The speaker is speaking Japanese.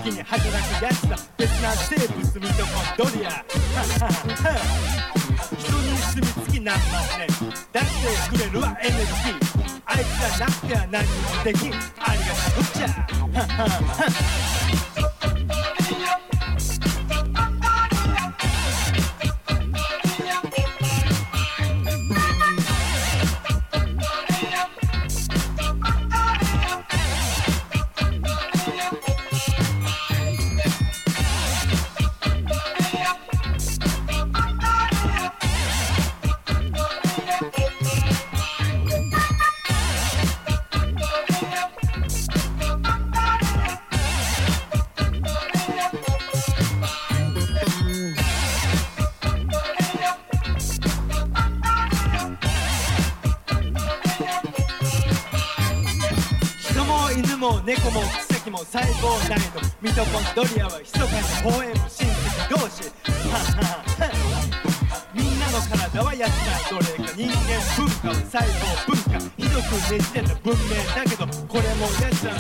きに働くやつだ。別な生物ミトコンドリア人に住み着きなんますね。出してくれるわエネルギー。あいつらなくては何もできん。ありがたこっちゃ犬も猫も奇跡も細胞内のミトコンドリアは密かに微笑む親戚同士みんなの体はやつらどれか人間文化は細胞文化ひどくねじれた文明だけどこれもやつらの